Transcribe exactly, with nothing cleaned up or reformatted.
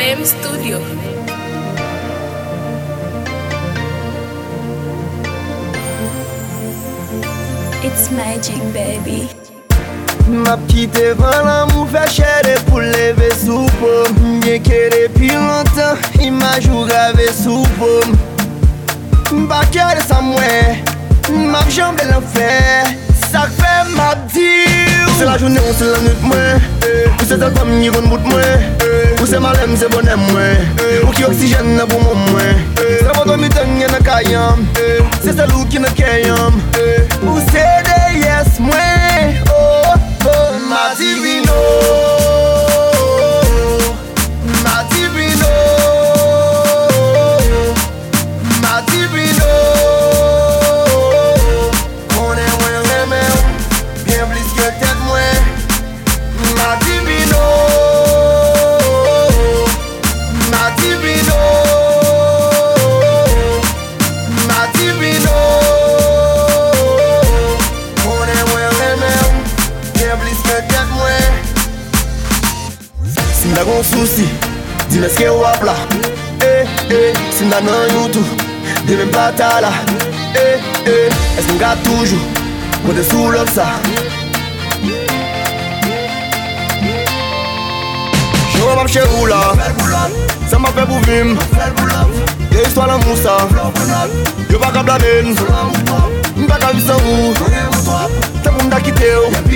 M Studio. It's magic, baby. Ma petite vent l'amour fait chérer pour lever sous pomme. Bien qu'elle depuis longtemps, image ou gravé sous pomme. M'pas qu'elle sans moi, m'a jambe l'enfer. Ça fait ma dire. C'est la journée ou c'est la nuit moi. Ou c'est ta femme qui va nous moi. Ou c'est ma lème, c'est bonheur moi. Ou qui oxygène pour mon moi. C'est votre mitangue na kayam. C'est celle qui na kayam. Ou c'est des yes moi. Oh oh ma divino. Ma divino. Ma divino. On est moins remède. Bien plus que tête moi. Ma divino. Ma divino. Ma divino. On est moins remède. Bien plus que tête moi. Si m'da gon souci, dis-moi ce que wap là. Eh eh, si m'da nan YouTube, de même pas ta là. Eh eh, est-ce qu'on garde toujours quand t'es sous l'autre ça? Je vois ma chez vous là, ça m'a fait pour vivre. Y'a histoire d'amour ça, y'a pas qu'à blâmer. M'pas qu'à vivre sans vous, t'as pour m'da quitter.